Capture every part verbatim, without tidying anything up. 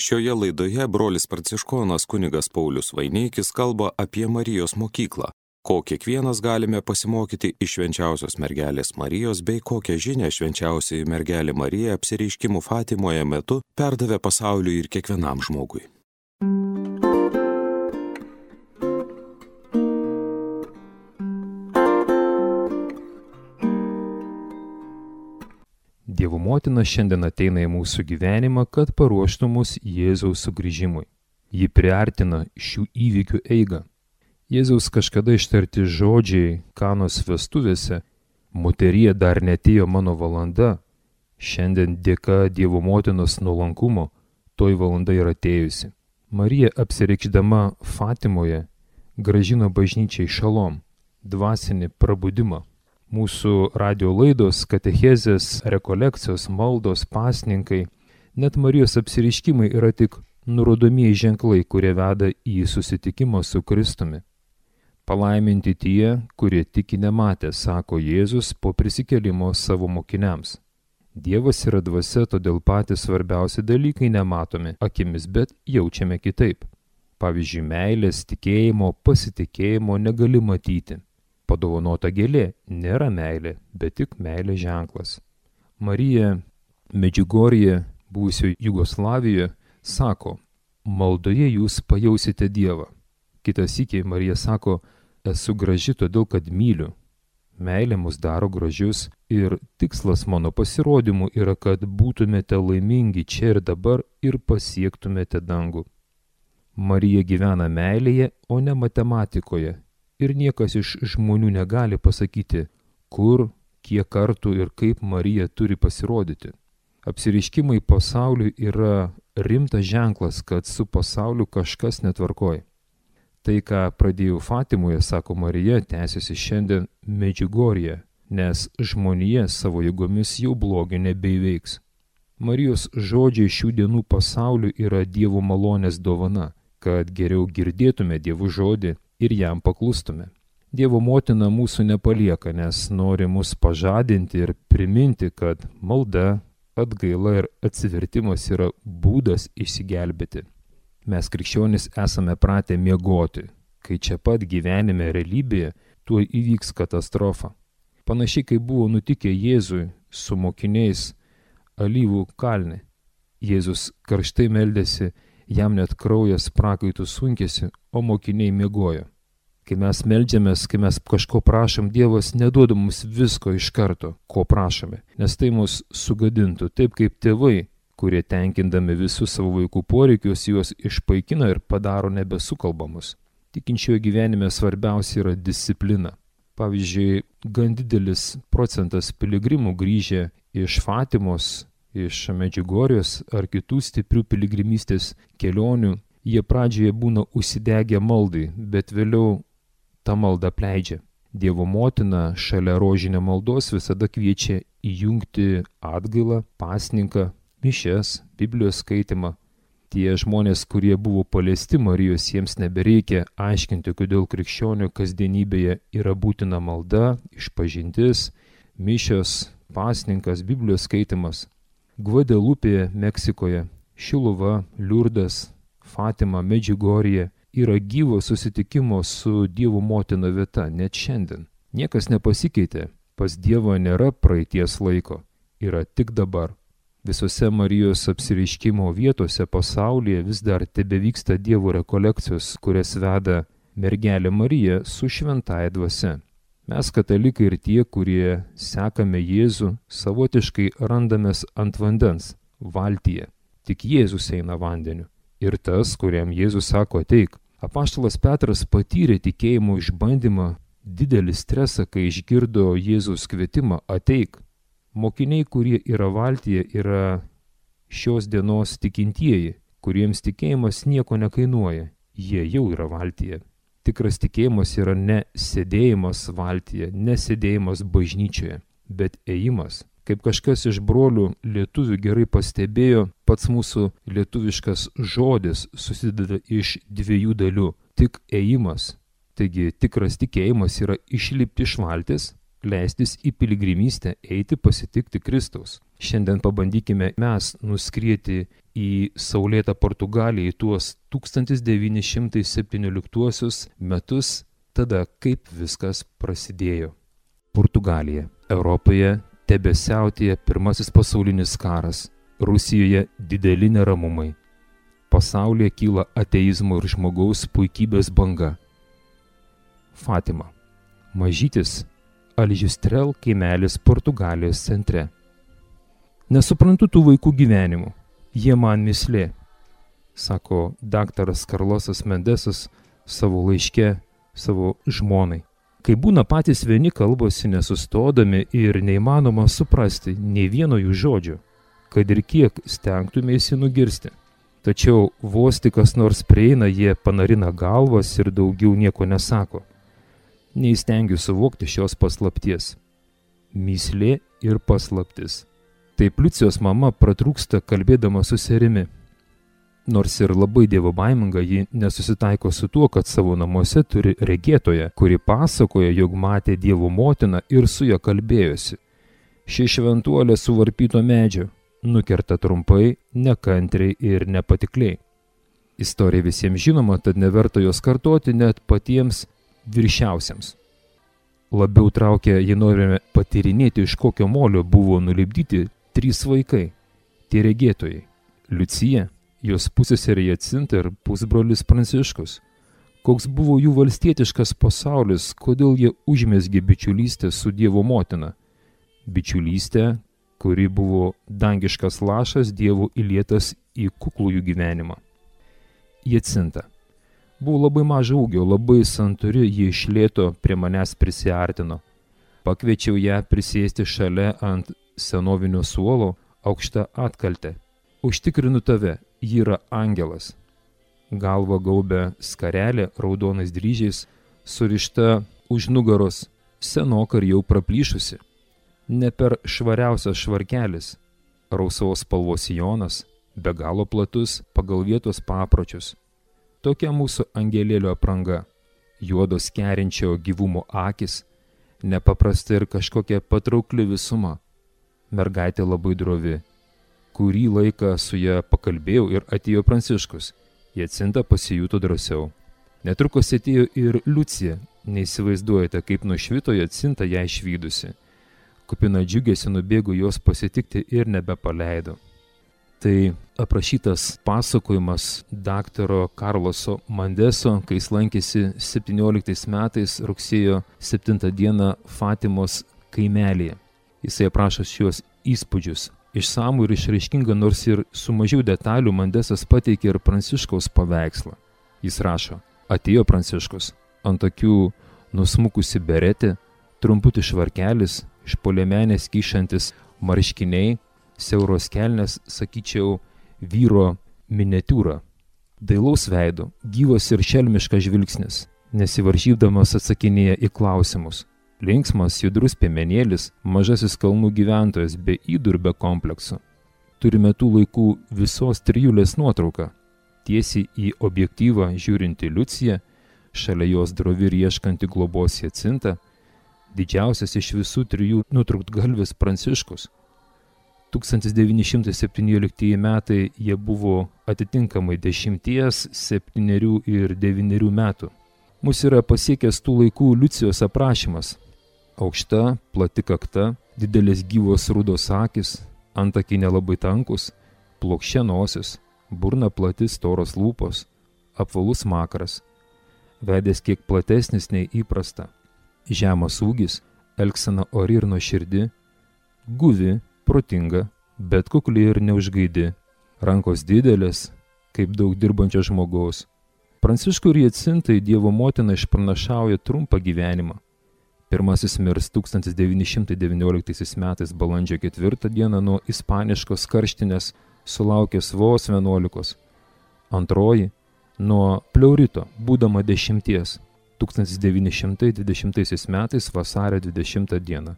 Šioje laidoje brolis pranciškonas kunigas Paulius Vaineikis kalba apie Marijos mokyklą, ko kiekvienas galime pasimokyti iš švenčiausios mergelės Marijos bei kokią žinią švenčiausioji mergelė Marija apsireiškimų Fatimoje metu perdavė pasauliui ir kiekvienam žmogui. Dievo motina šiandien ateina į mūsų gyvenimą, kad paruoštų mus Jėzaus sugrįžimui. Ji priartina šių įvykių eigą. Jėzaus kažkada ištarti žodžiai Kanos vestuvėse, moterie dar neatėjo mano valanda, šiandien dėka Dievo motinos nuolankumo, toj valanda yra atėjusi. Marija apsireikšdama Fatimoje grąžino bažnyčiai šalom, dvasinį prabudimą. Mūsų radio laidos, katechezės, rekolekcijos, maldos, pasninkai, net Marijos apsireiškimai yra tik nurodomieji ženklai, kurie veda į susitikimą su Kristumi. Palaiminti tie, kurie tiki nematę, sako Jėzus po prisikėlimo savo mokiniams. Dievas yra dvasia, todėl patys svarbiausi dalykai nematomi akimis, bet jaučiame kitaip. Pavyzdžiui, meilės, tikėjimo, pasitikėjimo negali matyti. Padovanota gėlė nėra meilė, bet tik meilė ženklas. Marija Medžiugorje, buvusioje Jugoslavijoje, sako, maldoje jūs pajausite Dievą. Kitas sykį Marija sako, esu graži todėl, kad myliu. Meilė mus daro gražius ir tikslas mano pasirodymų yra, kad būtumėte laimingi čia ir dabar ir pasiektumėte dangų. Marija gyvena meilėje, o ne matematikoje. Ir niekas iš žmonių negali pasakyti, kur, kiek kartų ir kaip Marija turi pasirodyti. Apsireiškimai pasauliui yra rimtas ženklas, kad su pasauliu kažkas netvarkoj. Tai, ką pradėjau Fatimoje, sako Marija, tęsiasi šiandien Medžiugorje, nes žmonija savo jėgomis jau blogio nebeįveiks. Marijos žodžiai šių dienų pasauliui yra Dievo malonės dovana, kad geriau girdėtume Dievo žodį ir jam paklustume. Dievo motina mūsų nepalieka, nes nori mus pažadinti ir priminti, kad malda, atgaila ir atsivertimas yra būdas išsigelbėti. Mes krikščionys esame pratę miegoti, kai čia pat gyvenime realybėje tuoj įvyks katastrofa. Panašiai kaip buvo nutikę Jėzui su mokiniais Alyvų kalne. Jėzus karštai meldėsi, jam net kraujas prakaitų sunkėsi, o mokiniai miegojo. Kai mes meldžiamės, kai mes kažko prašom, Dievas neduoda mums visko iš karto, ko prašome, nes tai mus sugadintų, taip kaip tėvai, kurie tenkindami visus savo vaikų poreikius, juos išpaikina ir padaro nebesukalbamus. Tikinčiojo gyvenime svarbiausia yra disciplina. Pavyzdžiui, gan didelis procentas piligrimų grįžę iš Fatimos, iš Medžiugorijos ar kitų stiprių piligrimystės kelionių, jie pradžioje būna užsidegę maldai, bet vėliau tą maldą apleidžia. Dievo motina šalia rožinio maldos visada kviečia įjungti atgailą, pasninką, mišias, Biblijos skaitimą. Tie žmonės, kurie buvo paliesti Marijos, jiems nebereikia aiškinti, kodėl krikščionio kasdienybėje yra būtina malda, išpažintis, mišios, pasninkas, Biblijos skaitimas. Gvadelupėje, Meksikoje, Šiluva, Liurdas, Fatima, Medžiugorje yra gyvo susitikimo su Dievo motina vieta, net šiandien. Niekas nepasikeitė, pas Dievą nėra praeities laiko, yra tik dabar. Visose Marijos apsireiškimo vietose pasaulyje vis dar tebevyksta Dievo rekolekcijos, kurias veda mergelė Marija su šventąja dvasia. Mes katalikai ir tie, kurie sekame Jėzų, savotiškai randamės ant vandens, valtyje. Tik Jėzus eina vandeniu. Ir tas, kuriam Jėzus sako ateik. Apaštalas Petras patyrė tikėjimo išbandymą, didelį stresą, kai išgirdo Jėzus kvietimą ateik. Mokiniai, kurie yra valtyje, yra šios dienos tikintieji, kuriems tikėjimas nieko nekainuoja. Jie jau yra valtyje. Tikras tikėjimas yra ne sėdėjimas valtyje, ne sėdėjimas bažnyčioje, bet ėjimas. Kaip kažkas iš brolių lietuvių gerai pastebėjo, pats mūsų lietuviškas žodis susideda iš dviejų dalių. Tik ėjimas. Taigi tikras tikėjimas yra išlipti iš valties, leistis į piligrimystę, eiti pasitikti Kristaus. Šiandien pabandykime mes nuskrieti į saulėtą Portugaliją į tuos tūkstantis devyni šimtai septynioliktuosius metus, tada kaip viskas prasidėjo. Portugalija. Europoje tebesiautėja pirmasis pasaulinis karas. Rusijoje dideli neramumai. Pasaulyje kyla ateizmo ir žmogaus puikybės banga. Fatima. Mažytis Alžistrel kaimelis Portugalijos centre. Nesuprantu tų vaikų gyvenimų. Jie man mislė, sako daktaras Karlosas Mendesas savo laiške savo žmonai. Kai būna patys vieni kalbosi nesustodami ir neįmanoma suprasti nei vieno jų žodžio, kad ir kiek stengtumėsi nugirsti. Tačiau vos tik kas nors prieina, jie panarina galvas ir daugiau nieko nesako. Neįstengiu suvokti šios paslapties. Myslė ir paslaptis. Taip Liucijos mama pratrūksta kalbėdama su serimi. Nors ir labai dievobaiminga, ji nesusitaiko su tuo, kad savo namuose turi regėtoją, kuri pasakoja, jog matė Dievo motiną ir su ja kalbėjosi. Ši šventuolė su varpyto medžio nukerta trumpai, nekantriai ir nepatikliai. Istorija visiems žinoma, tad neverta jos kartoti net patiems viršiausiems. Labiau traukia, jei norime patyrinėti, iš kokio molio buvo nulipdyti trys vaikai, tie regėtojai. Liucija, jos pusseserė Jacinta ir pusbrolis Pranciškus. Koks buvo jų valstietiškas pasaulis, kodėl jie užmezgė bičiulystę su Dievo motina. Bičiulystę, kuri buvo dangiškas lašas Dievo įlietas į kuklų jų gyvenimą. Jacinta. Buvo labai mažo ūgio, labai santūri, ji iš lėto prie manęs prisiartino. Pakviečiau ją prisėsti šalia ant senovinio suolo aukšta atkaltė. Užtikrinu tave, ji yra angelas. Galva gaubia skarelė raudonais dryžiais, surišta už nugaros, senoka ir jau praplyšusi. Ne per švariausias švarkelis, rausvos spalvos sijonas, be galo platus pagal vietos papročius. Tokia mūsų angelėlio apranga, juodos kerinčio gyvumo akis, nepaprasta ir kažkokia patraukli visuma. Mergaitė labai drovi. Kurį laiką su ja pakalbėjau ir atėjo Pranciškus. Jacinta pasijuto drąsiau. Netrukus atėjo ir Liucija. Neįsivaizduojate, kaip nušvito Jacinta ją išvydusi. Kupina džiugesio nubėgo jos pasitikti ir nebepaleido. Tai aprašytas pasakojimas daktaro Karloso Mandeso, kai jis lankėsi septynioliktais metais rugsėjo septintą dieną Fatimos kaimelyje. Jisai aprašo šios įspūdžius. Išsamų ir išraiškingą, nors ir su mažiau detalių, Mandesas pateikė ir Pranciškaus paveikslą. Jis rašo: atėjo Pranciškus, ant akių nusmukusi beretė, trumputis švarkelis, iš po liemenės kyšantis marškiniai, siauros kelnės, sakyčiau, vyro miniatiūra. Dailaus veido, gyvas ir šelmiškas žvilgsnis, nesivaržydamas atsakinėja į klausimus. Linksmas, judrus piemenėlis, mažasis kalnų gyventojas be ydų ir be kompleksų. Turime tų laikų visos trijulės nuotrauką. Tiesiai į objektyvą žiūrinti Liucija, šalia jos drovi ir ieškanti globos Jacinta, didžiausias iš visų trijų nutrūktgalvis Pranciškus. tūkstantis devyni šimtai septynioliktieji metai jie buvo atitinkamai dešimties, septynerių ir devynerių metų. Mus yra pasiekęs tų laikų Liucijos aprašymas. Aukšta, plati kakta, didelės gyvos rudos akis, antakiai nelabai tankus, plokščia nosis, burna plati, storos lūpos, apvalus makaras, veidas kiek platesnis nei įprasta, žemas ūgis, elgsena ori ir nuoširdi, guvi, protinga, bet kukli ir neužgaidi, rankos didelės, kaip daug dirbančio žmogaus. Pranciškui ir Jacintai Dievo motina išpranašauja trumpą gyvenimą. Pirmasis mirs tūkstantis devyni šimtai devynioliktaisiais metais balandžio ketvirtą dieną nuo ispaniškos karštinės, sulaukęs vos vienuolikos. Antroji nuo pleurito, būdama dešimties, tūkstantis devyni šimtai dvidešimtaisiais metais vasario dvidešimtą dieną.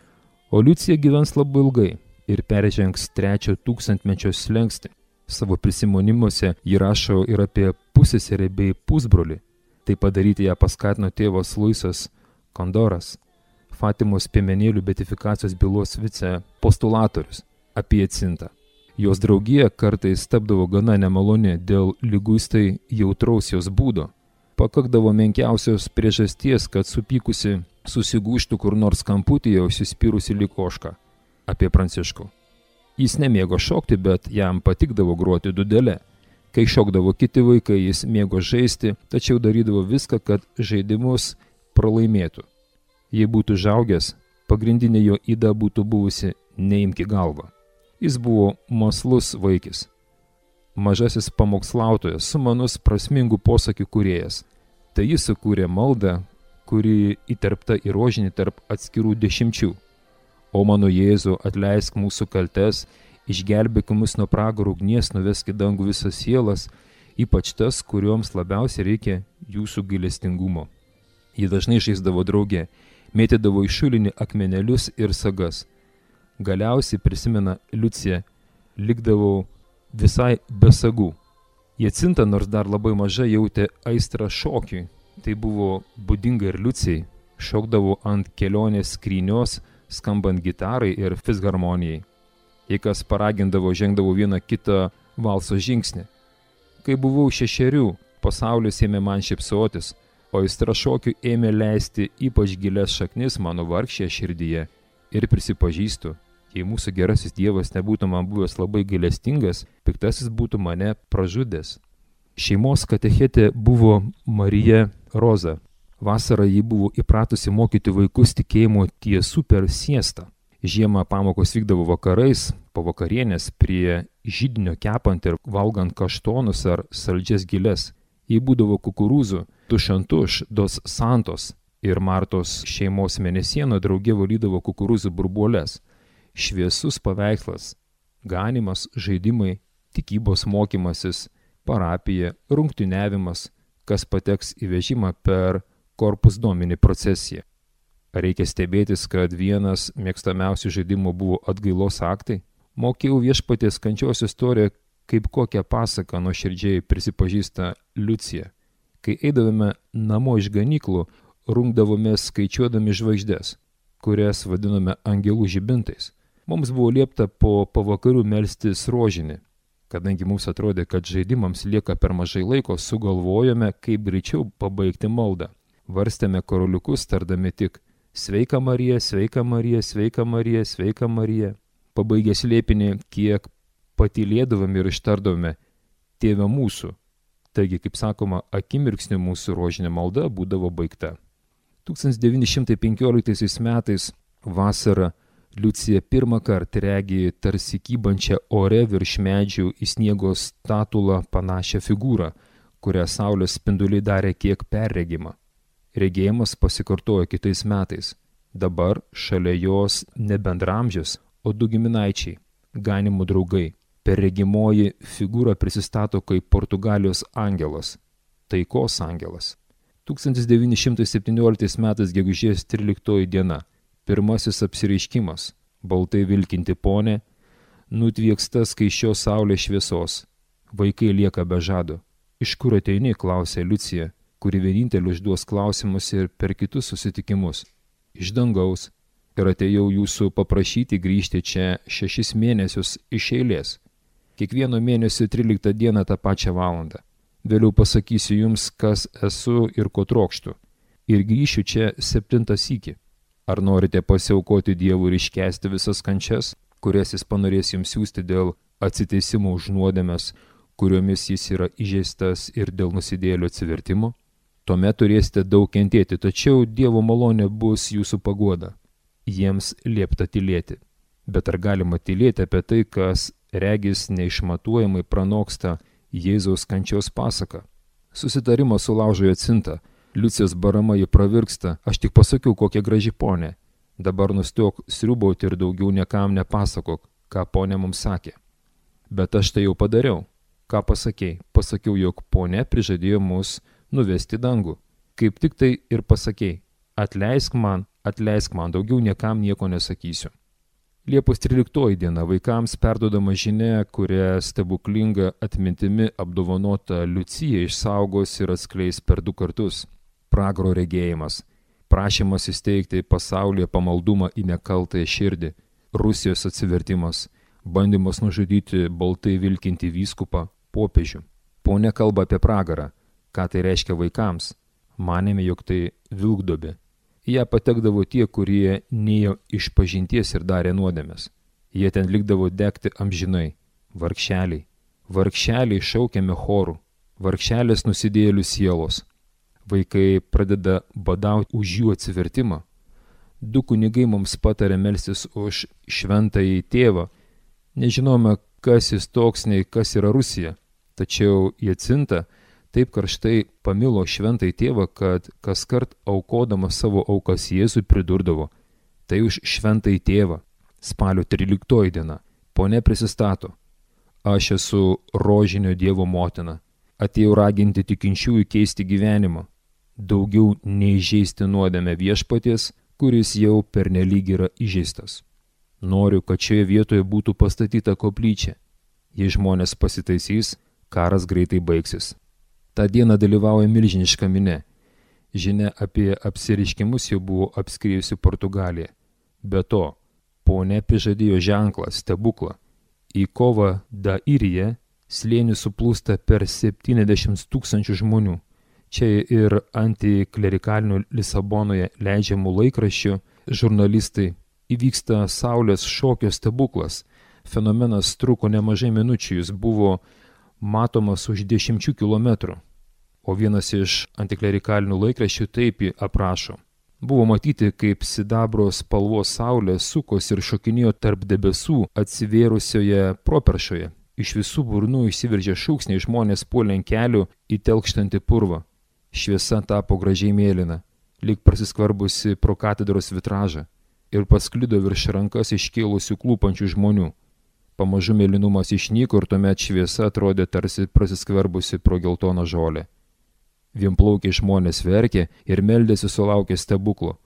O Liucija gyvens labai ilgai ir peržengs trečio tūkstantmečio slenkstį. Savo prisimonimuose ji rašo ir apie pusseserę bei pusbrolį. Tai padaryti ją paskatino tėvas Luisas Kondoras. Fatimos piemenėlių beatifikacijos bylos vicepostulatorius apie Jacintą. Jos draugija kartais tapdavo gana nemaloni dėl liguistai jautraus jos būdo. Pakakdavo menkiausios priežasties, kad supykusi susigūžtų kur nors kamputyje užsispyrusi lyg ožka. Apie Pranciškų. Jis nemėgo šokti, bet jam patikdavo groti dūdelę. Kai šokdavo kiti vaikai, jis mėgo žaisti, tačiau darydavo viską, kad žaidimus pralaimėtų. Jei būtų žaugęs, pagrindinė jo yda būtų buvusi neimki galvą. Jis buvo mąslus vaikis. Mažasis pamokslautojas, sumanus prasmingų posakių kūrėjas. Tai jis sukūrė maldą, kuri įterpta į rožinį tarp atskirų dešimčių. O mano Jėzau, atleisk mūsų kaltes, išgelbėk mus nuo pragaro ugnies, nuvesk į dangų visas sielas, ypač tas, kurioms labiausiai reikia jūsų gailestingumo. Ji dažnai žaisdavo drauge, mėtydavo į šulinį akmenelius ir sagas. Galiausiai, prisimena Liucija, likdavo visai be sagų. Jacinta, nors dar labai maža, jautė aistrą šokiui. Tai buvo būdinga ir Liucijai. Šokdavo ant kelionės skrynios, skambant gitarai ir fisharmonijai. Jei kas paragindavo, žengdavo vieną kitą valso žingsnį. Kai buvau šešerių, pasaulis ėmė man šypsotis, o aistra šokiui ėmė leisti ypač gilias šaknis mano vargšėje širdyje. Ir prisipažįstu, jei mūsų gerasis Dievas nebūtų man buvęs labai gailestingas, piktasis būtų mane pražudęs. Šeimos katechetė buvo Marija Roza. Vasarą ji buvo įpratusi mokyti vaikus tikėjimo tiesų per siestą. Žiemą pamokos vykdavo vakarais, po vakarienės prie židinio kepant ir valgant kaštonus ar saldžias giles. Jei būdavo kukurūzų, tušantuš, dos santos ir Martos šeimos mėnesieno draugė valydavo kukurūzų burbuolės. Šviesus paveikslas, ganimas, žaidimai, tikybos mokymasis, parapija, rungtyniavimas, kas pateks į vežimą per Corpus Domini procesiją. Reikia stebėtis, kad vienas mėgstamiausių žaidimų buvo atgailos aktai. Mokėjau viešpaties kančios istoriją, kaip kokią pasaką nuoširdžiai prisipažįsta Liucija. Kai eidavome namo iš ganyklų, rungdavomės skaičiuodami žvaigždes, kurias vadiname angelų žibintais. Mums buvo liepta po pavakarių melstis rožinį. Kadangi mums atrodė, kad žaidimams lieka per mažai laiko, sugalvojome, kaip greičiau pabaigti maldą. Varstėme karoliukus, tardami tik Sveika Marija, sveika Marija, sveika Marija, sveika Marija. Pabaigę slėpinį, kiek patylėdavome ir ištardavome Tėve mūsų. Taigi, kaip sakoma, akimirksniu mūsų rožinė malda būdavo baigta. tūkstantis devyni šimtai penkioliktaisiais metais vasarą Liucija pirmą kartą regi tarsi kybančią ore virš medžių į sniego statulą panašią figūrą, kurią saulės spinduliai darė kiek perregimą. Regėjimas pasikartojo kitais metais. Dabar šalia jos ne bendramžis, o du giminaičiai, ganimų draugai. Perregimoji figūra prisistato kaip Portugalijos angelas, taikos angelas. tūkstantis devyni šimtai septynioliktais metais gegužės tryliktoji diena. Pirmasis apsireiškimas. Baltai vilkinti ponė, nutvieksta skaisčios saulės šviesos. Vaikai lieka be žado. Iš kur ateini, klausė Liucija, kuri vienintelį užduos klausimus ir per kitus susitikimus. Iš dangaus. Ir atėjau jūsų paprašyti grįžti čia šešis mėnesius iš eilės. Kiekvieno mėnesio tryliktą dieną tą pačią valandą. Vėliau pasakysiu jums, kas esu ir ko trokštu. Ir grįšiu čia septintą sykį. Ar norite pasiaukoti Dievui ir iškęsti visas kančias, kurias jis panorės jums siųsti dėl atsiteisimo už nuodėmes, kuriomis jis yra įžeistas ir dėl nusidėjėlio atsivertimo? Tuomet turėsite daug kentėti, tačiau Dievo malonė bus jūsų paguoda. Jiems liepta tylėti. Bet ar galima tylėti apie tai, kas regis neišmatuojamai pranoksta Jėzaus kančios pasaką? Susitarimas sulaužo Jacintą. Liucijos barama jį pravirksta, aš tik pasakiau, kokia graži ponė. Dabar nustok sriubauti ir daugiau niekam nepasakok, ką ponė mums sakė. Bet aš tai jau padariau. Ką pasakei? Pasakiau, jog ponė prižadėjo mus nuvesti dangų. Kaip tik tai ir pasakei. Atleisk man, atleisk man, daugiau niekam nieko nesakysiu. Liepos tryliktoji diena vaikams perduodama žinia, kurią stebuklinga atmintimi apdovanota Liucija išsaugos ir atskleis per du kartus. Pragaro regėjimas. prašymas įsteigti pasaulyje pamaldumą į nekaltąją širdį, Rusijos atsivertimas, bandymas nužudyti baltai vilkinti vyskupą, popiežių. Ponia kalba apie pragarą, ką tai reiškia vaikams. Manėme, jog tai vilkduobė. Į ją patekdavo tie, kurie nėjo iš pažinties ir darė nuodėmes. Jie ten likdavo degti amžinai. Vargšeliai. Vargšeliai šaukiame chorų. Vargšelės nusidėjėlių sielos. Vaikai pradeda badauti už jų atsivertimą. Du kunigai mums patarė melstis už šventąjį tėvą. Nežinome, kas jis toks, nei kas yra Rusija. Tačiau Jacinta taip karštai pamilo šventąjį tėvą, kad kaskart aukodamas savo aukas Jėzui pridurdavo: tai už šventąjį tėvą. Spalio tryliktoji diena. Ponia prisistato: aš esu rožinio Dievo motina. Atėjau raginti tikinčiųjų keisti gyvenimą. Daugiau neįžeisti nuodėmę viešpaties, kuris jau pernelyg yra įžeistas. Noriu, kad šioje vietoje būtų pastatyta koplyčia. Jei žmonės pasitaisys, karas greitai baigsis. Ta diena dalyvauja milžiniška minia. Žinia apie apsireiškimus jau buvo apskriejusi Portugaliją. Be to, ponia prižadėjo ženklą, stebuklą. Į kovą da Irija slėnį suplūsta per septyniasdešimt tūkstančių žmonių. Čia ir antiklerikalinių Lisabonoje leidžiamų laikraščių žurnalistai. Įvyksta saulės šokio stebuklas. Fenomenas truko nemažai minučių, jis buvo matomas už dešimčių kilometrų. O vienas iš antiklerikalinių laikraščių taip jį aprašo. Buvo matyti, kaip sidabro spalvos saulė sukos ir šokinėjo tarp debesų atsivėrusioje properšoje. Iš visų burnų išsiveržė šūksniai, žmonės puolė ant kelių į telkštantį purvą. Šviesa tapo gražiai mėlyna, lyg prasiskvarbusi pro katedros vitražą, ir pasklido virš rankas iškėlusių klūpančių žmonių. Pamažu mėlynumas išnyko ir tuomet šviesa atrodė tarsi prasiskverbusi pro geltoną žolę. Vienplaukiai žmonės verkė ir meldėsi sulaukė stebuklo.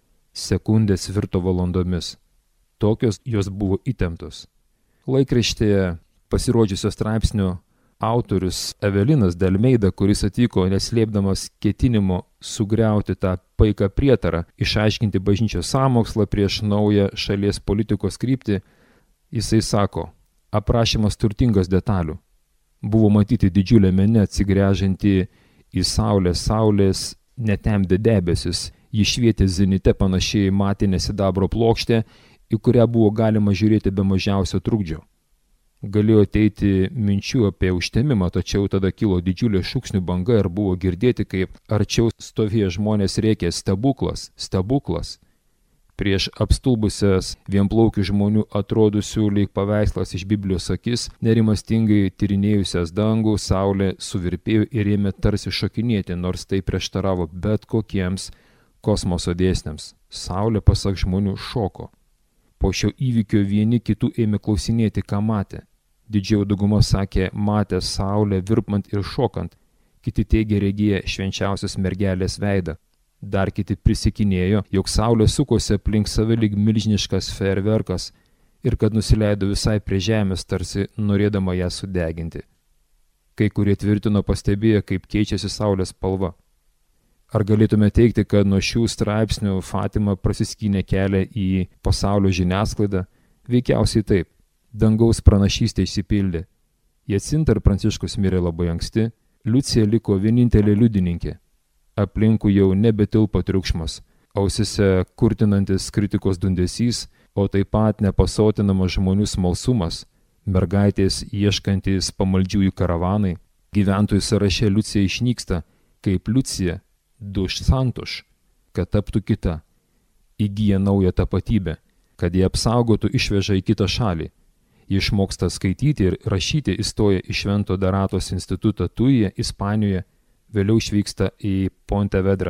Sekundės virto valandomis. Tokios jos buvo įtemptos. Laikraštėje pasirodžiusio straipsnio autorius Evelinas Delmeida, kuris atvyko neslėpdamas ketinimo sugriauti tą paiką prietarą, išaiškinti bažnyčios sąmokslą prieš naują šalies politikos kryptį, jisai sako: aprašymas turtingas detalių. Buvo matyti didžiulė minia atsigręžianti į saulę, saulės netemdė debesis, ji švietė zenite panašiai matinė sidabro plokštė, į kurią buvo galima žiūrėti be mažiausio trukdžio. Galėjo ateiti minčių apie užtemimą, tačiau tada kilo didžiulė šūksnių banga ir buvo girdėti, kaip arčiau stovėję žmonės rėkė: stebuklas, stebuklas. Prieš apstulbusias vienplaukių žmonių atrodusių lyg paveikslas iš Biblijos akis, nerimastingai tyrinėjusias dangų, saulė suvirpėjo ir ėmė tarsi šokinėti, nors tai prieštaravo bet kokiems kosmoso dėsniams. Saulė, pasak žmonių, šoko. Po šio įvykio vieni kitų ėmė klausinėti, ką matė. Didžioji dauguma sakė, matė saulę virpant ir šokant. Kiti teigė regėję švenčiausios mergelės veidą. Dar kiti prisikinėjo, jog saulė sukosi aplink save lyg milžiniškas fejerverkas ir kad nusileido visai prie žemės, tarsi norėdama ją sudeginti. Kai kurie tvirtino pastebėję, kaip keičiasi saulės spalva. Ar galėtume teigti, kad nuo šių straipsnių Fatima prasiskynė kelią į pasaulio žiniasklaidą? Veikiausiai taip. Dangaus pranašystė išsipildė. Jacinta ir Pranciškus mirė labai anksti, Liucija liko vienintelė liudininkė. Aplinkų jau nebetilpo triukšmas, ausise kurtinantis kritikos dundesys, o taip pat nepasotinamas žmonių smalsumas, mergaitės ieškantys pamaldžiųjų karavanai. Gyventojų sąraše Liucija išnyksta, kaip Liucija duš santuš, kad taptų kita, įgyja naują tapatybę, kad jie apsaugotų išveža į kitą šalį. Ji išmoksta skaityti ir rašyti, įstoja į Švento Daratos institutą Tujyje, Ispanijoje, vėliau išvyksta į Pontevedrą.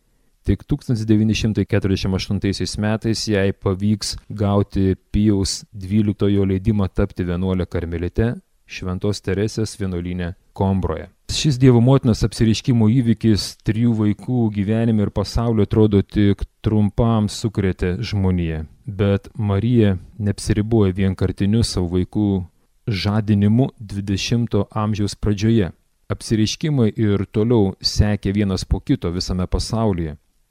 Tik tūkstantis devyni šimtai keturiasdešimt aštuntaisiais metais jai pavyks gauti Pijaus dvyliktojo leidimą tapti vienuole karmelite Šventos Teresės vienuolyne Kombroje. Šis Dievo motinos apsireiškimo įvykis trijų vaikų gyvenime ir pasaulio atrodo tik trumpam sukrėtė žmoniją, bet Marija neapsiriboja vienkartiniu savo vaikų žadinimu dvidešimto amžiaus pradžioje. Apsireiškimai ir toliau sekė vienas po kito visame pasaulyje.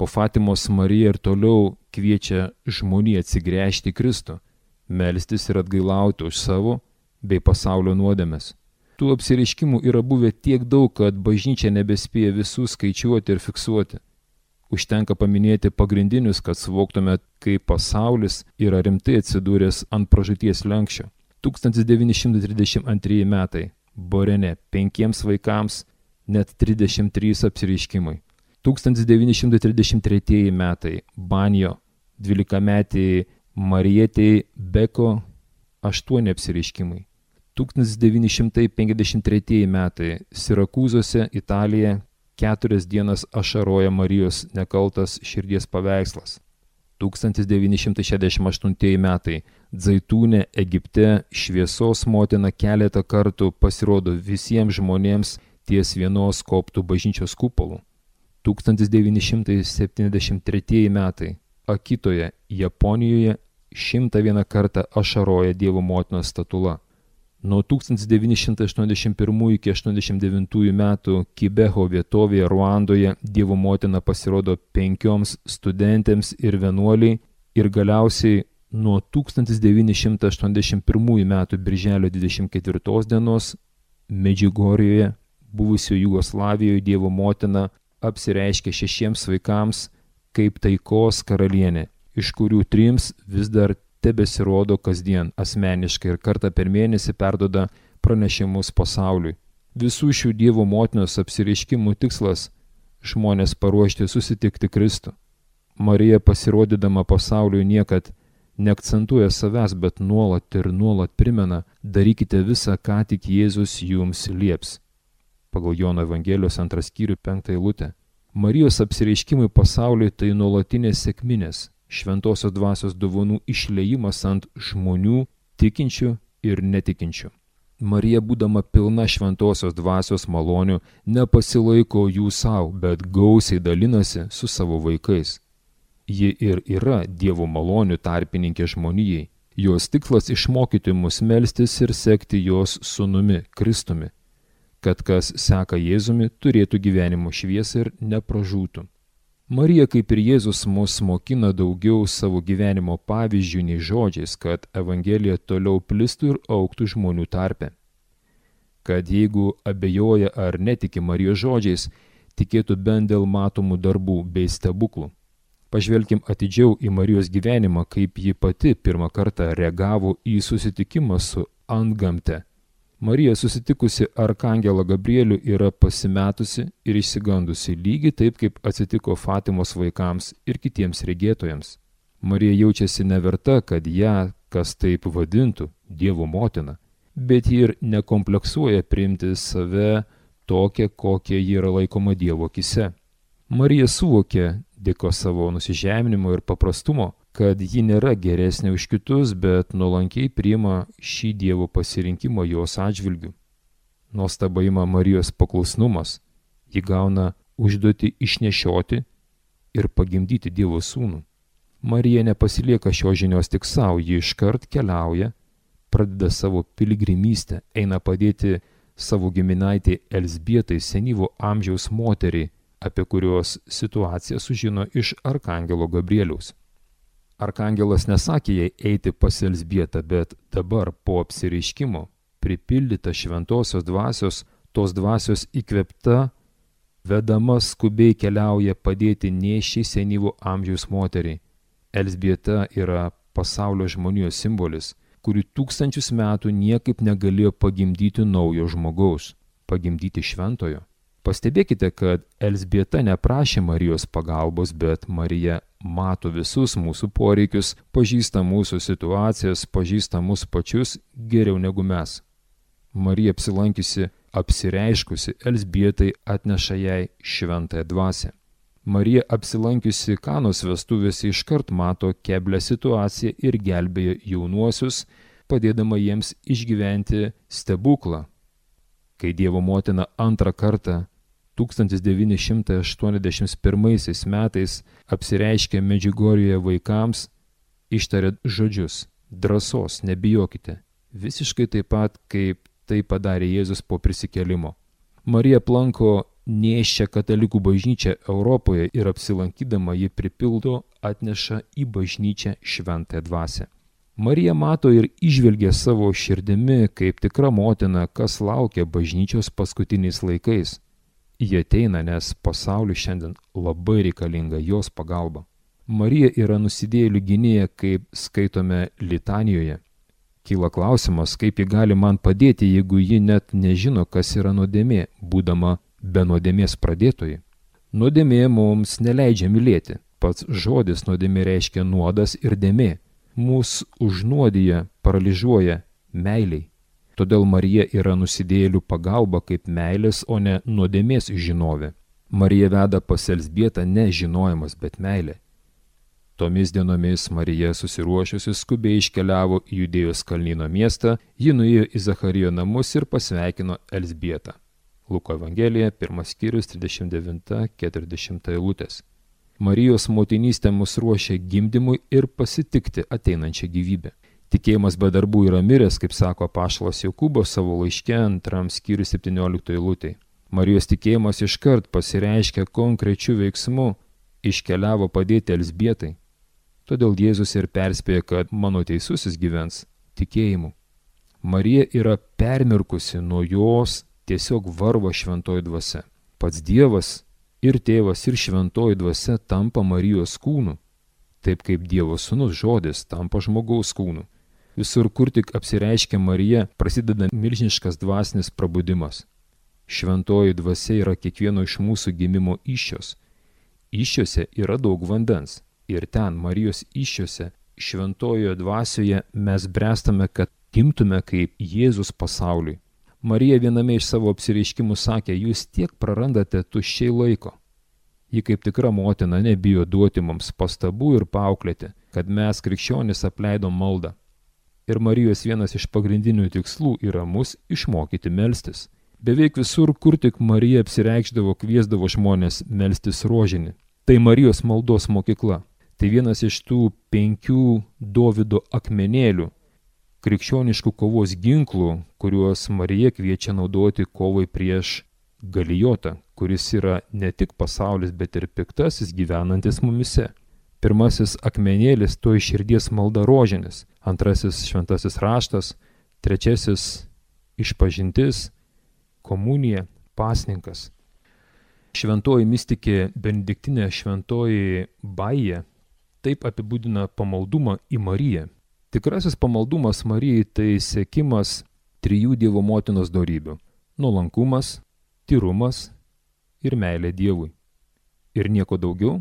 Po Fatimos Marija ir toliau kviečia žmoniją atsigręžti į Kristų, melstis ir atgailauti už savo bei pasaulio nuodėmes. Tų apsireiškimų yra buvę tiek daug, kad bažnyčia nebespėja visų skaičiuoti ir fiksuoti. Užtenka paminėti pagrindinius, kad suvoktume, kaip pasaulis yra rimtai atsidūręs ant pražūties slenksčio. tūkstantis devyni šimtai trisdešimt antrieji metai. Borene penkiems vaikams net trisdešimt trys apsireiškimai. tūkstantis devyni šimtai trisdešimt tretieji metai. Banjo dvylikametei Marietei Beko aštuoni apsireiškimai. tūkstantis devyni šimtai penkiasdešimt tretieji metai. Sirakūzuose, Italija, keturias dienas ašaroja Marijos nekaltas širdies paveikslas. tūkstantis devyni šimtai šešiasdešimt aštuntieji metai. Zaitūne, Egipte, šviesos motina keletą kartų pasirodo visiems žmonėms ties vienos koptų bažnyčios kupolų. tūkstantis devyni šimtai septyniasdešimt tretieji metai. Akitoje, Japonijoje, šimtą vieną kartą ašaroja Dievo motinos statula. Nuo tūkstantis devyni šimtai aštuoniasdešimt pirmųjų iki aštuoniasdešimt devintųjų metų Kibeho vietovėje Ruandoje Dievo motina pasirodo penkioms studentėms ir vienuoliai ir galiausiai nuo tūkstantis devyni šimtai aštuoniasdešimt pirmųjų metų birželio dvidešimt ketvirtos dienos Medžiugorjoje, buvusio Jugoslavijoje, Dievo motina apsireiškė šešiems vaikams kaip taikos karalienė, iš kurių trims vis dar tebesirodo kasdien asmeniškai ir kartą per mėnesį perduoda pranešimus pasauliui. Visų šių Dievo motinos apsireiškimų tikslas – žmonės paruošti susitikti Kristų. Marija pasirodydama pasauliui niekad neakcentuoja savęs, bet nuolat ir nuolat primena: darykite visą, ką tik Jėzus jums lieps. Pagal Jono Evangelijos antras skyrių penktą eilutę. Marijos apsireiškimai pasauliui tai nuolatinės sekminės, šventosios dvasios dovanų išliejimas ant žmonių, tikinčių ir netikinčių. Marija, būdama pilna šventosios dvasios malonių, nepasilaiko jų savo, bet gausiai dalinasi su savo vaikais. Ji ir yra Dievo malonių tarpininkė žmonijai. Jos tikslas išmokyti mus melstis ir sekti jos sūnumi, Kristumi, kad kas seka Jėzumi, turėtų gyvenimo šviesą ir nepražūtų. Marija, kaip ir Jėzus, mus mokina daugiau savo gyvenimo pavyzdžių nei žodžiais, kad Evangelija toliau plistų ir augtų žmonių tarpe. Kad jeigu abejoja ar netiki Marijos žodžiais, tikėtų bent dėl matomų darbų bei stebuklų. Pažvelkim atidžiau į Marijos gyvenimą, kaip ji pati pirmą kartą reagavo į susitikimą su antgamte. Marija, susitikusi arkangelą Gabrielių, yra pasimetusi ir išsigandusi, lygiai taip, kaip atsitiko Fatimos vaikams ir kitiems regėtojams. Marija jaučiasi neverta, kad ją kas taip vadintų Dievo motina, bet ji ir nekompleksuoja priimti save tokią, kokia ji yra laikoma Dievo akise. Marija suvokė, dėko savo nusižeminimo ir paprastumo, kad ji nėra geresnė už kitus, bet nuolankiai priima šį Dievo pasirinkimą jos atžvilgiu. Nuostaba ima Marijos paklusnumas. Ji gauna užduotį išnešioti ir pagimdyti Dievo sūnų. Marija nepasilieka šios žinios tik savo, ji iškart keliauja, pradeda savo piligrimystę, eina padėti savo giminaitį Elzbietai, senyvo amžiaus moteriai, apie kurios situaciją sužino iš arkangelo Gabrieliaus. Arkangelas nesakė jai eiti pas Elzbietą, bet dabar po apsireiškimo, pripildyta šventosios dvasios, tos dvasios įkvėpta, vedama skubiai keliauja padėti nėščiai senyvo amžiaus moteriai. Elzbieta yra pasaulio žmonijos simbolis, kuri tūkstančius metų niekaip negalėjo pagimdyti naujo žmogaus, pagimdyti šventojo. Pastebėkite, kad Elzbieta neprašė Marijos pagalbos, bet Marija mato visus mūsų poreikius, pažįsta mūsų situacijas, pažįsta mūsų pačius geriau negu mes. Marija apsilankiusi, apsireiškusi Elzbietai atneša jai šventąją dvasią. Marija apsilankiusi Kanos vestuvėse iškart mato keblią situaciją ir gelbėja jaunuosius, padėdama jiems išgyventi stebuklą. Kai Dievo motina antrą kartą tūkstantis devyni šimtai aštuoniasdešimt pirmaisiais metais apsireiškė Medžiugorjoje vaikams, ištarė žodžius: drąsos, nebijokite, visiškai taip pat, kaip tai padarė Jėzus po prisikėlimo. Marija aplanko nėščia katalikų bažnyčia Europoje ir apsilankydama ji pripildo, atneša į bažnyčią šventąją dvasią. Marija mato ir įžvelgia savo širdimi, kaip tikra motina, kas laukia bažnyčios paskutiniais laikais. Jie ateina, nes pasauliu šiandien labai reikalinga jos pagalba. Marija yra nusidėjėlių gynėja, kaip skaitome litanijoje. Kyla klausimas, kaip ji gali man padėti, jeigu ji net nežino, kas yra nuodėmė, būdama be nuodėmės pradėtoji. Nuodėmė mums neleidžia mylėti. Pats žodis nuodėmė reiškia nuodas ir dėmė. Mūs užnuodija, paralyžiuoja meiliai. Todėl Marija yra nusidėjėlių pagalba kaip meilės, o ne nuodėmės žinovė. Marija veda pas Elzbietą ne žinojimas, bet meilė. Tomis dienomis Marija susiruošusi skubiai iškeliavo į Judėjos kalnyno miestą, ji nuėjo į Zacharijo namus ir pasveikino Elzbietą. Luko Evangelija, pirmas skyrius, trisdešimt devinta keturiasdešimta eilutės. Marijos motinystė mus ruošia gimdymui ir pasitikti ateinančią gyvybę. Tikėjimas be darbų yra miręs, kaip sako apaštalas Jokūbas savo laiške antram skyrius septynioliktoje eilutėje. Marijos tikėjimas iškart pasireiškia konkrečiu veiksmu, iškeliavo padėti Elzbietai. Todėl Jėzus ir perspėja, kad mano teisusis gyvens tikėjimu. Marija yra permirkusi, nuo jos tiesiog varva šventoji dvasia. Pats Dievas ir tėvas ir šventoji dvasia tampa Marijos kūnu, taip kaip Dievo sūnus žodis tampa žmogaus kūnu. Visur, kur tik apsireiškia Marija, prasideda milžiniškas dvasinis prabudimas. Šventoji dvasia yra kiekvieno iš mūsų gimimo įsčios. Įsčiose yra daug vandens. Ir ten, Marijos įsčiose, šventojoje dvasioje mes bręstame, kad gimtume kaip Jėzus pasauliui. Marija viename iš savo apsireiškimų sakė, jūs tiek prarandate tuščiai laiko. Ji kaip tikra motina nebijo duoti mums pastabų ir paauklėti, kad mes krikščionys apleidom maldą. Ir Marijos vienas iš pagrindinių tikslų yra mus išmokyti melstis. Beveik visur, kur tik Marija apsireikšdavo, kviesdavo žmonės melstis rožinį. Tai Marijos maldos mokykla. Tai vienas iš tų penkių Dovydo akmenėlių, krikščioniškų kovos ginklų, kuriuos Marija kviečia naudoti kovai prieš Galijotą, kuris yra ne tik pasaulis, bet ir piktasis gyvenantis mumise. Pirmasis akmenėlis to iš širdies malda rožinis, antrasis šventasis raštas, trečiasis išpažintis, komunija, pasninkas. Šventoji mistikė Benediktinė Šventoji Baija taip apibūdina pamaldumą į Mariją. Tikrasis pamaldumas Marijai tai sekimas trijų Dievo motinos dorybių – nuolankumas, tyrumas ir meilė Dievui. Ir nieko daugiau?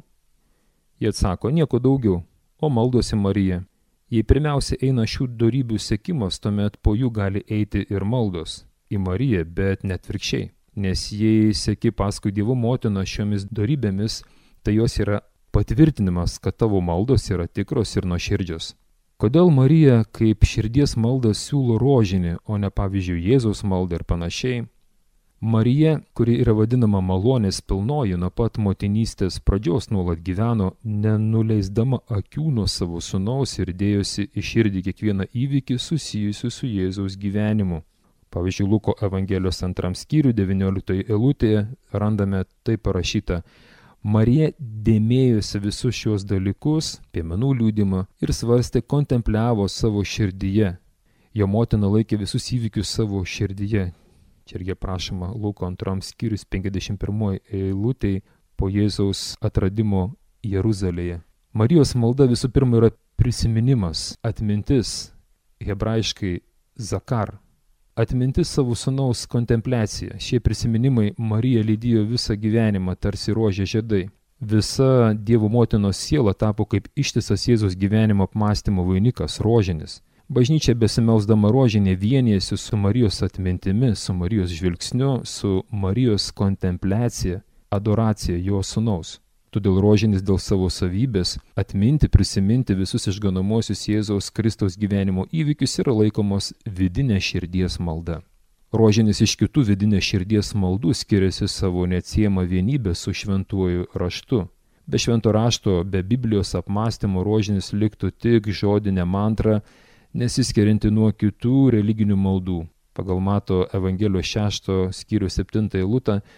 Jie atsako, nieko daugiau, o maldosi Marija. Jei pirmiausia eina šių dorybių sekimas, tuomet po jų gali eiti ir maldos į Mariją, bet net virkščiai. Nes jei seki paskui Dievo motiną šiomis dorybėmis, tai jos yra patvirtinimas, kad tavo maldos yra tikros ir nuoširdžios. Kodėl Marija kaip širdies maldą siūlo rožinį, o ne pavyzdžiui Jėzaus maldą ir panašiai? Marija, kuri yra vadinama malonės pilnoji, nuo pat motinystės pradžios nuolat gyveno, nenuleisdama akių nuo savo sūnaus ir dėjosi į širdį kiekvieną įvykį susijusiu su Jėzaus gyvenimu. Pavyzdžiui, Luko Evangelijos antram skyriui devynioliktoje eilutėje randame taip parašyta: Marija dėmėjosi visus šios dalykus, piemenų liudymą, ir svarstė, kontempliavo savo širdyje. Jo motina laikė visus įvykius savo širdyje. Čia irgi prašoma Luko antram skyrius penkiasdešimt pirmoje eilutėje po Jėzaus atradimo Jeruzalėje. Marijos malda visų pirma yra prisiminimas, atmintis, hebrajiškai zakar. Atmintis savo sūnaus kontempliacija. Šie prisiminimai Mariją lydėjo visą gyvenimą, tarsi rožė žiedai. Visa Dievo motinos siela tapo kaip ištisas Jėzaus gyvenimo apmąstymo vainikas, rožinis. Bažnyčia besimelsdama rožinė vienijasi su Marijos atmintimi, su Marijos žvilgsniu, su Marijos kontempliacija, adoracija jo sūnaus. Todėl rožinis dėl savo savybės atminti, prisiminti visus išganomuosius Jėzaus Kristaus gyvenimo įvykius yra laikomos vidinė širdies malda. Rožinis iš kitų vidinės širdies maldų skiriasi savo neatsiejama vienybė su šventuoju raštu. Be švento rašto, be Biblijos apmąstymo rožinis liktų tik žodinė mantra, nesiskirianti nuo kitų religinių maldų. Pagal Mato Evangelijos šešto skyriaus septintą eilutę,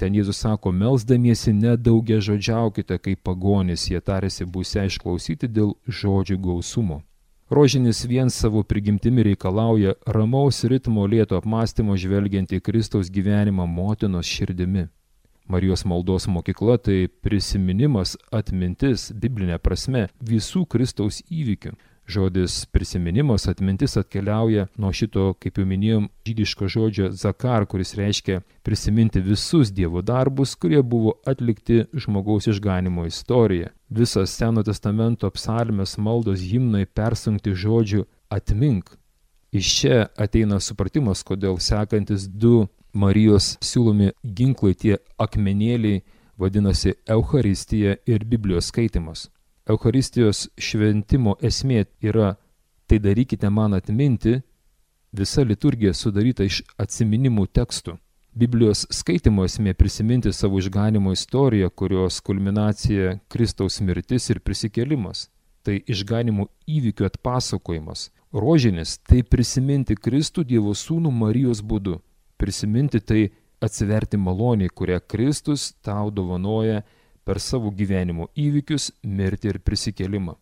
Ten Jėzus sako, melsdamiesi nedaugia žodžiaukite, kaip pagonys, jie tarėsi būsią išklausyti dėl žodžių gausumo. Rožinis vien savo prigimtimi reikalauja ramaus ritmo lėto apmąstymo žvelgiant į Kristaus gyvenimą motinos širdimi. Marijos maldos mokykla tai prisiminimas, atmintis, biblinė prasme, visų Kristaus įvykių. Žodis prisiminimas, atmintis atkeliauja nuo šito, kaip jau minėjom, žydiško žodžio zakar, kuris reiškia prisiminti visus Dievo darbus, kurie buvo atlikti žmogaus išganimo istoriją. Visas Seno testamento psalmės, maldos, himnai persunkti žodžiu atmink. Iš čia ateina supratimas, kodėl sekantis du Marijos siūlomi ginklai, tie akmenėliai, vadinasi Eucharistija ir Biblijos skaitimas. Eucharistijos šventimo esmė yra tai darykite man atminti, visa liturgija sudaryta iš atsiminimų tekstų. Biblijos skaitimo esmė prisiminti savo išganimo istoriją, kurios kulminacija Kristaus mirtis ir prisikėlimas. Tai išganimo įvykių atpasakojimas. Rožinis tai prisiminti Kristų Dievo Sūnų Marijos būdu. Prisiminti tai atsiverti maloniai, kurią Kristus tau dovanoja per savo gyvenimo įvykius, mirtį ir prisikėlimą.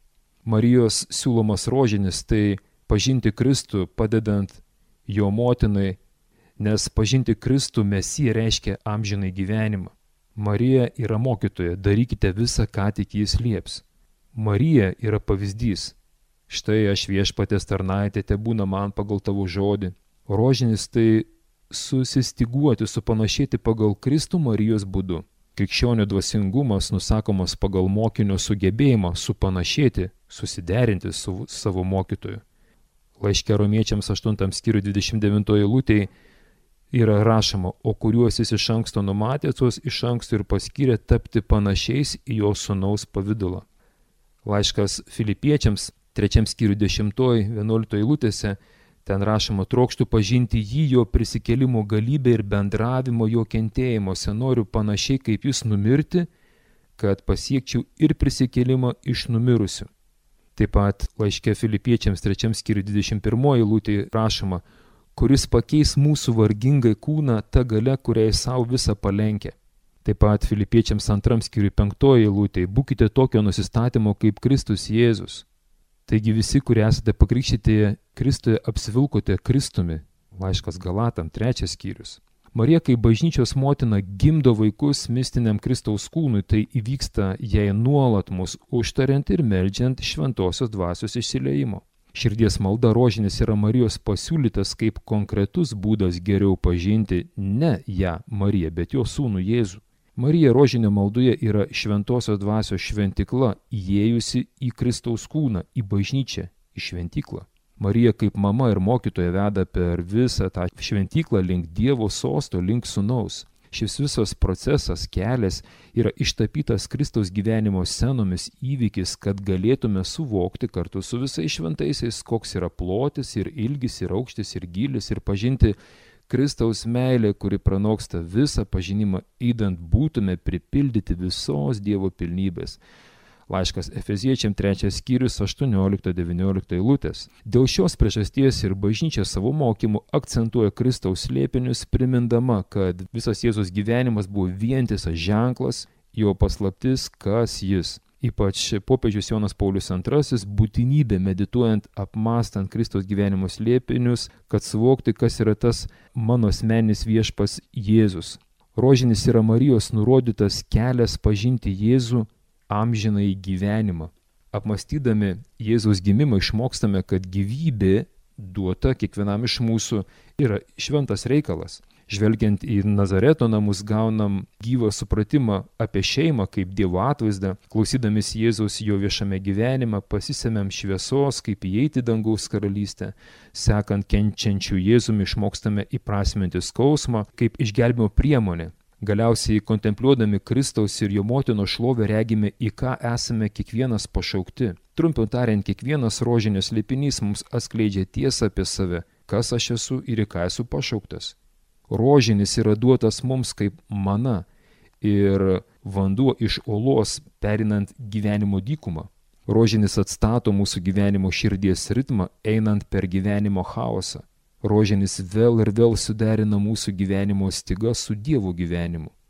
Marijos siūlomas rožinis tai pažinti Kristų, padedant jo motinai, nes pažinti Kristų Mesiją reiškia amžinai gyvenimą. Marija yra mokytoja, darykite visą, ką tik jis lieps. Marija yra pavyzdys. Štai aš viešpatės tarnaitė, tebūna man pagal tavo žodį. Rožinis tai susistiguoti, supanašėti pagal Kristų Marijos būdu. Krikščionio dvasingumas nusakomas pagal mokinio sugebėjimą supanašėti, susiderinti su savo mokytoju. Laiške Romiečiams aštuntam skyriui dvidešimt devintoj eilutėje yra rašoma, o kuriuos jis iš anksto numatė, tuos iš anksto ir paskyrė tapti panašiais į jo sūnaus pavidalą. Laiškas Filipiečiams trečiam skyriui dešimtoj vienuoliktoj eilutėse ten rašoma, trokštų pažinti jį, jo prisikėlimo galybę ir bendravimo jo kentėjimuose, noriu panašiai kaip jis numirti, kad pasiekčiau ir prisikėlimą iš numirusių. Taip pat laiške Filipiečiams trečiam skyriui dvidešimt pirmoj eilutėje rašoma, kuris pakeis mūsų vargingai kūną ta galia, kuriai savo visą palenkia. Taip pat Filipiečiams antram skyriui penktoj eilutėje, būkite tokio nusistatymo kaip Kristus Jėzus. Taigi visi, kurie esate pakrikštyti Kristuje, apsivilkote Kristumi. Laiškas Galatam, trečias skyrius. Marija kaip bažnyčios motina gimdo vaikus mistiniam Kristaus kūnui, tai įvyksta jai nuolat mus užtariant ir meldžiant šventosios dvasios išsiliejimo. Širdies malda rožinis yra Marijos pasiūlytas kaip konkretus būdas geriau pažinti ne ją, Mariją, bet jo sūnų Jėzų. Marija rožinio maldoje yra šventosios dvasios šventikla, įėjusi į Kristaus kūną, į bažnyčią, į šventiklą. Marija kaip mama ir mokytoja veda per visą tą šventiklą link Dievo sosto, link sūnaus. Šis visas procesas, kelias yra ištapytas Kristaus gyvenimo scenomis įvykis, kad galėtume suvokti kartu su visais šventaisiais, koks yra plotis ir ilgis ir aukštis ir gylis ir pažinti Kristaus meilė, kuri pranoksta visą pažinimą, įdant būtume pripildyti visos Dievo pilnybės. Laiškas Efeziečiam trečias skyrius aštuoniolikta devyniolikta eilutės. Dėl šios priežasties ir bažnyčia savo mokymu akcentuoja Kristaus slėpinius, primindama, kad visas Jėzus gyvenimas buvo vientisas ženklas, jo paslaptis, kas jis. Ypač popiežius Jonas Paulius antrasis būtinybė medituojant, apmąstant Kristaus gyvenimo slėpinius, kad suvokti, kas yra tas mano asmeninis viešpas Jėzus. Rožinis yra Marijos nurodytas kelias pažinti Jėzų amžinai gyvenimą. Apmąstydami Jėzaus gimimą išmokstame, kad gyvybė duota kiekvienam iš mūsų yra šventas reikalas. Žvelgiant į Nazareto namus gaunam gyvą supratimą apie šeimą kaip Dievo atvaizdą, klausydamis Jėzaus jo viešame gyvenimą, pasisemiam šviesos, kaip įeiti dangaus karalystę, sekant kenčiančių Jėzumi išmokstame įprasminti skausmą kaip išgelbėjimo priemonę. Galiausiai kontempliuodami Kristaus ir jo motinos šlovę regime, į ką esame kiekvienas pašaukti. Trumpiau tariant, kiekvienas rožinės slėpinys mums atskleidžia tiesą apie save, kas aš esu ir į ką esu pašauktas. Rožinis yra duotas mums kaip mana ir vanduo iš olos perinant gyvenimo dykumą. Rožinis atstato mūsų gyvenimo širdies ritmą, einant per gyvenimo chaosą. Rožinis vėl ir vėl suderina mūsų gyvenimo stygą su Dievo gyvenimu.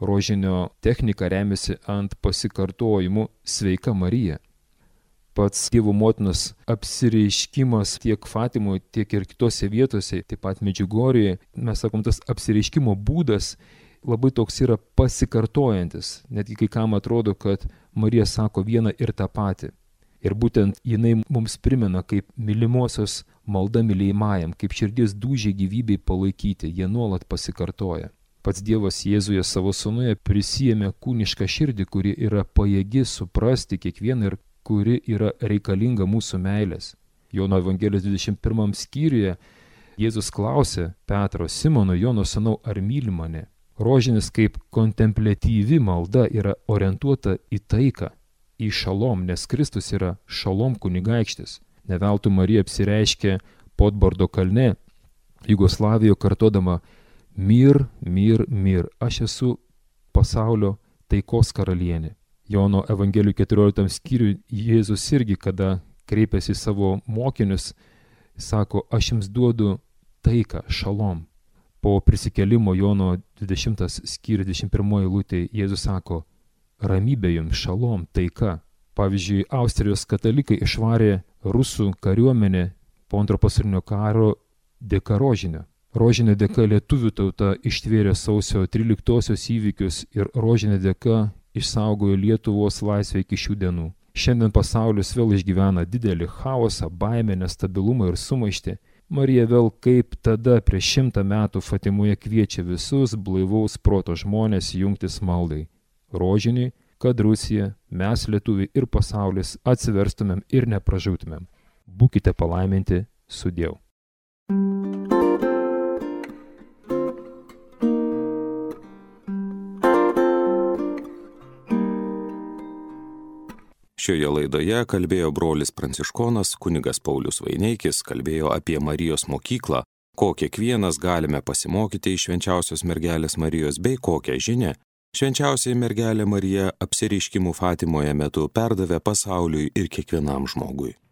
Rožinio technika remiasi ant pasikartojimų Sveika Marija. Pats Dievo motinos apsireiškimas tiek Fatimoje, tiek ir kitose vietose, taip pat Medžiugorėje, mes sakom, tas apsireiškimo būdas labai toks yra pasikartojantis. Netgi kai kam atrodo, kad Marija sako vieną ir tą patį. Ir būtent jinai mums primena, kaip mylimosios malda mylėjimajam, kaip širdies dūžiai gyvybei palaikyti, jie nuolat pasikartoja. Pats Dievas Jėzuje savo sūnuje prisijėmė kūnišką širdį, kuri yra pajėgi suprasti kiekvieną ir kuri yra reikalinga mūsų meilės. Jono Evangelijos dvidešimt pirmam skyriuje Jėzus klausė Petro, Simono, Jono sūnau, ar myli mane? Rožinis kaip kontempliatyvi malda yra orientuota į taiką, į šalom, nes Kristus yra šalom kunigaikštis. Ne veltui Marija apsireiškė Podbordo kalne, Jugoslavijoje, kartodama mir, mir, mir, aš esu pasaulio taikos karalienė. Jono Evangelijų keturioliktam skyriui Jėzus irgi, kada kreipiasi į savo mokinius, sako, aš jums duodu taiką, šalom. Po prisikėlimo Jono dvidešimtas skyrius dvidešimt pirmoji eilutė Jėzus sako, ramybė jums, šalom, taika. Pavyzdžiui, Austrijos katalikai išvarė rusų kariuomenę po antro pasaulinio karo dėka rožinio. Rožinio dėka lietuvių tauta ištvėrė sausio tryliktosios įvykius ir rožinio dėka išsaugojo Lietuvos laisvę iki šių dienų. Šiandien pasaulis vėl išgyvena didelį chaosą, baimę, nestabilumą ir sumaištį. Marija vėl kaip tada prieš šimtą metų Fatimoje kviečia visus blaivaus proto žmonės jungtis maldai. Rožiniai, kad Rusija, mes lietuviai ir pasaulis atsiverstumėm ir nepražūtumėm. Būkite palaiminti, sudiev. Šioje laidoje kalbėjo brolis pranciškonas kunigas Paulius Vaineikis, kalbėjo apie Marijos mokyklą, ko kiekvienas galime pasimokyti iš švenčiausios mergelės Marijos bei kokią žinią švenčiausiai mergelė Marija apsireiškimų Fatimoje metu perdavė pasauliui ir kiekvienam žmogui.